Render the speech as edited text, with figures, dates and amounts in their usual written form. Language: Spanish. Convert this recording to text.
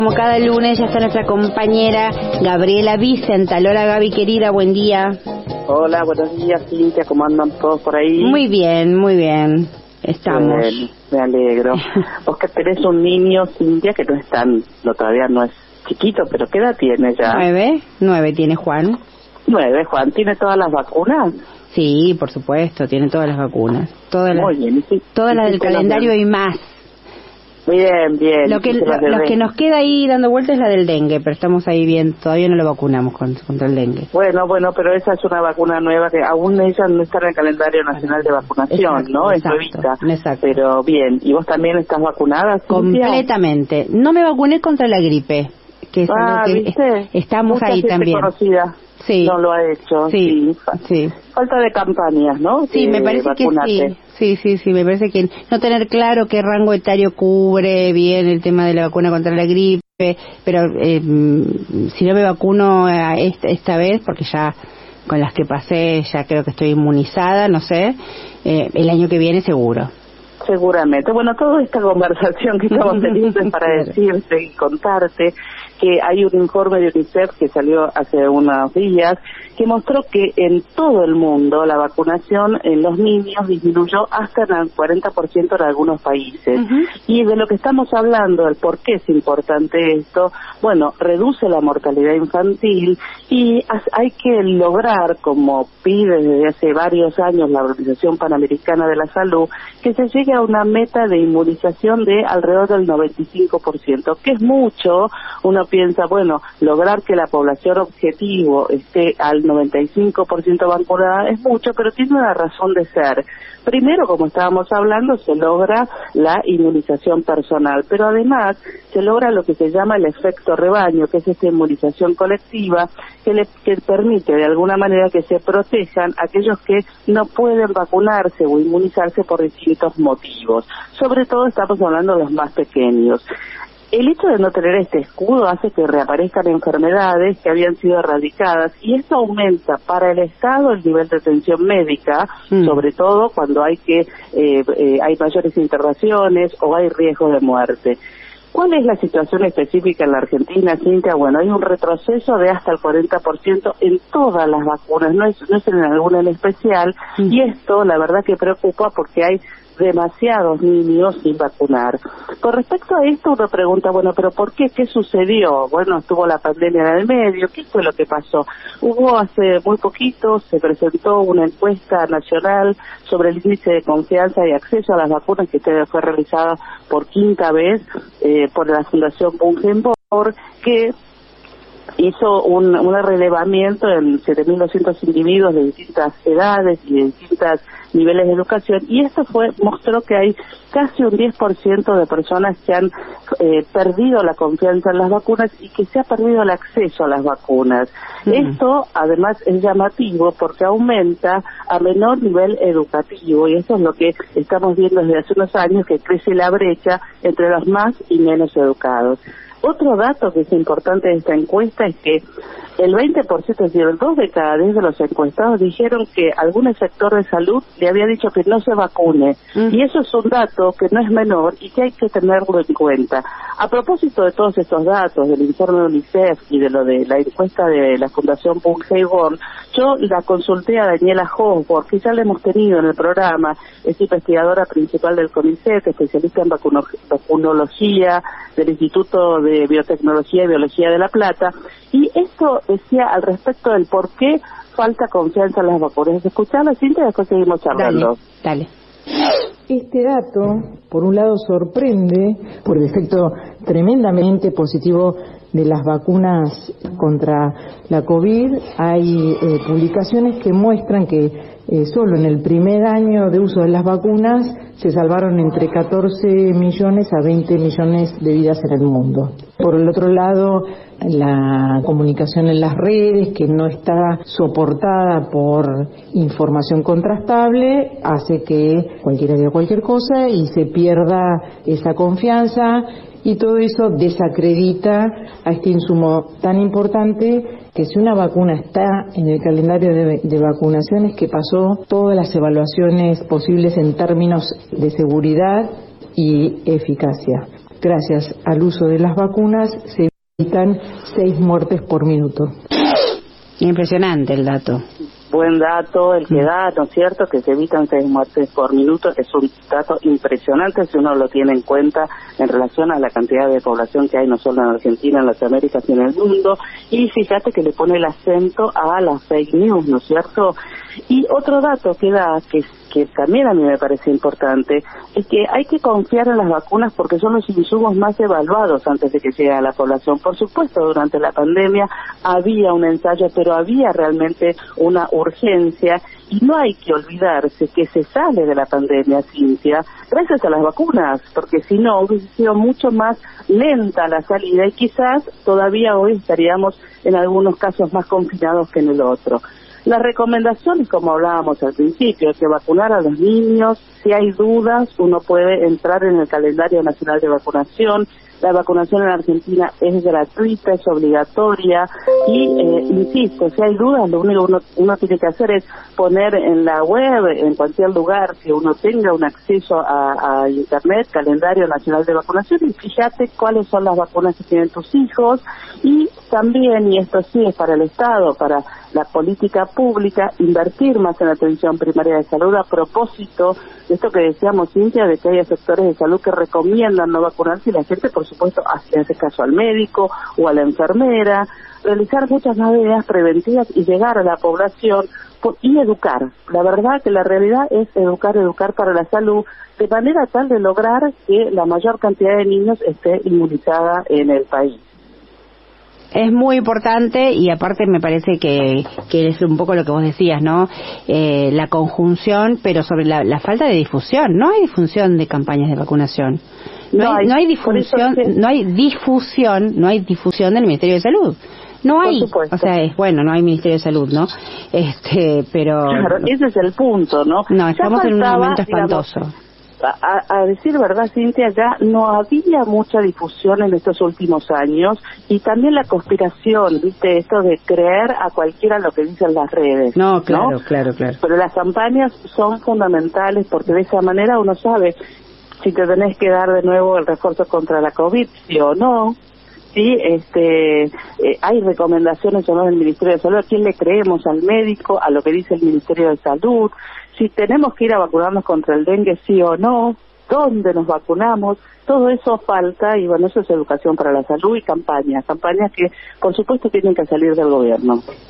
Como cada lunes ya está nuestra compañera Gabriela Vicenta. Hola Gaby querida, buen día. Hola, buenos días Cintia, ¿cómo andan todos por ahí? Muy bien, estamos. Bien, me alegro. Vos que tenés un niño, Cintia, que todavía no es chiquito, pero ¿qué edad tiene ya? 9 tiene Juan. 9, Juan, ¿tiene todas las vacunas? Sí, por supuesto, tiene todas las vacunas. Muy bien. Todas las del calendario y más. Bien. Lo que nos queda ahí dando vueltas es la del dengue, pero estamos ahí bien, todavía no lo vacunamos contra el dengue. Bueno, pero esa es una vacuna nueva que aún ella no está en el calendario nacional de vacunación, exacto, ¿no? Exacto, es nuevita. Exacto. Pero bien, ¿y vos también estás vacunada, Cintia? Completamente. No me vacuné contra la gripe, que es algo que ¿viste? estamos ahí también. Conocida. Sí. No lo ha hecho. Sí. Falta de campañas, ¿no? Sí, me parece vacunarte. que sí, me parece que no tener claro qué rango etario cubre bien el tema de la vacuna contra la gripe, pero si no me vacuno esta vez, porque ya con las que pasé ya creo que estoy inmunizada, no sé, el año que viene seguro. Seguramente. Bueno, toda esta conversación que estamos teniendo es para decirte y contarte que hay un informe de UNICEF que salió hace unos días que mostró que en todo el mundo la vacunación en los niños disminuyó hasta en el 40% en algunos países. Y de lo que estamos hablando, el por qué es importante esto, bueno, reduce la mortalidad infantil y hay que lograr, como pide desde hace varios años la Organización Panamericana de la Salud, que se llegue a una meta de inmunización de alrededor del 95%, que es mucho. Uno piensa, bueno, lograr que la población objetivo esté al 95% vacunada es mucho, pero tiene una razón de ser. Primero, como estábamos hablando, se logra la inmunización personal, pero además se logra lo que se llama el efecto rebaño, que es esta inmunización colectiva que permite de alguna manera que se protejan aquellos que no pueden vacunarse o inmunizarse por distintos motivos. Sobre todo estamos hablando de los más pequeños. El hecho de no tener este escudo hace que reaparezcan enfermedades que habían sido erradicadas y esto aumenta para el Estado el nivel de atención médica, sobre todo cuando hay mayores internaciones o hay riesgo de muerte. ¿Cuál es la situación específica en la Argentina, Cintia? Bueno, hay un retroceso de hasta el 40% en todas las vacunas, no es en alguna en especial, y esto la verdad que preocupa porque hay demasiados niños sin vacunar. Con respecto a esto uno pregunta, bueno, pero ¿por qué? ¿Qué sucedió? Bueno, estuvo la pandemia en el medio, ¿qué fue lo que pasó? Hace muy poquito, se presentó una encuesta nacional sobre el índice de confianza y acceso a las vacunas que fue realizada por quinta vez por la Fundación Bungenborg, que hizo un relevamiento en 7.200 individuos de distintas edades y de distintos niveles de educación, y esto mostró que hay casi un 10% de personas que han perdido la confianza en las vacunas y que se ha perdido el acceso a las vacunas. Esto además es llamativo porque aumenta a menor nivel educativo, y eso es lo que estamos viendo desde hace unos años, que crece la brecha entre los más y menos educados. Otro dato que es importante de esta encuesta es que el 20%, es decir, 2 de cada 10 de los encuestados dijeron que algún sector de salud le había dicho que no se vacune. Y eso es un dato que no es menor y que hay que tenerlo en cuenta. A propósito de todos estos datos, del informe de UNICEF y de lo de la encuesta de la Fundación Bungenborg, yo la consulté a Daniela Hosborg, que ya la hemos tenido en el programa, es investigadora principal del CONICET, especialista en vacunología del Instituto de Biotecnología y Biología de La Plata, y esto decía al respecto del por qué falta confianza en las vacunas. Escuchame, Cintia, y después seguimos hablando. Dale. Este dato, por un lado, sorprende por el efecto tremendamente positivo de las vacunas contra la COVID. Hay publicaciones que muestran que solo en el primer año de uso de las vacunas se salvaron entre 14 millones a 20 millones de vidas en el mundo. Por el otro lado, la comunicación en las redes, que no está soportada por información contrastable, hace que cualquiera diga cualquier cosa y se pierda esa confianza, y todo eso desacredita a este insumo tan importante, que si una vacuna está en el calendario de vacunación es que pasó todas las evaluaciones posibles en términos de seguridad y eficacia. gracias al uso de las vacunas, se evitan 6 muertes por minuto. Impresionante el dato. Buen dato el que da, ¿no es cierto?, que se evitan 6 muertes por minuto. Es un dato impresionante si uno lo tiene en cuenta en relación a la cantidad de población que hay no solo en Argentina, en las Américas y en el mundo. Y fíjate que le pone el acento a las fake news, ¿no es cierto? Y otro dato que da, que también a mí me parece importante, es que hay que confiar en las vacunas porque son los insumos más evaluados antes de que llegue a la población. Por supuesto, durante la pandemia había un ensayo, pero había realmente una urgencia, y no hay que olvidarse que se sale de la pandemia, Cintia, gracias a las vacunas, porque si no hubiese sido mucho más lenta la salida y quizás todavía hoy estaríamos en algunos casos más confinados que en el otro. Las recomendaciones, como hablábamos al principio, es que vacunar a los niños. Si hay dudas, uno puede entrar en el calendario nacional de vacunación. La vacunación en Argentina es gratuita, es obligatoria y, insisto, si hay dudas, lo único que uno tiene que hacer es poner en la web, en cualquier lugar que uno tenga un acceso a Internet, calendario nacional de vacunación, y fíjate cuáles son las vacunas que tienen tus hijos. Y también, y esto sí es para el Estado, para la política pública, invertir más en la atención primaria de salud a propósito de esto que decíamos, Cintia, de que hay sectores de salud que recomiendan no vacunarse y la gente, por supuesto, hace caso al médico o a la enfermera, realizar muchas medidas preventivas y llegar a la población y educar. La verdad que la realidad es educar para la salud, de manera tal de lograr que la mayor cantidad de niños esté inmunizada en el país. Es muy importante, y aparte me parece que es un poco lo que vos decías, ¿no? La conjunción, pero sobre la falta de difusión. No hay difusión de campañas de vacunación. No hay difusión del Ministerio de Salud. No hay, o sea, no hay Ministerio de Salud, ¿no? Pero... Claro, ese es el punto, ¿no? No, estamos en un momento espantoso. A decir verdad, Cintia, ya no había mucha difusión en estos últimos años, y también la conspiración, ¿viste? Esto de creer a cualquiera lo que dicen las redes. No, claro. Pero las campañas son fundamentales porque de esa manera uno sabe si te tenés que dar de nuevo el refuerzo contra la COVID, sí o no. Sí, hay recomendaciones o no del Ministerio de Salud. ¿A quién le creemos? ¿Al médico? ¿A lo que dice el Ministerio de Salud? Si tenemos que ir a vacunarnos contra el dengue, sí o no, dónde nos vacunamos, todo eso falta, y bueno, eso es educación para la salud y campañas que por supuesto tienen que salir del gobierno.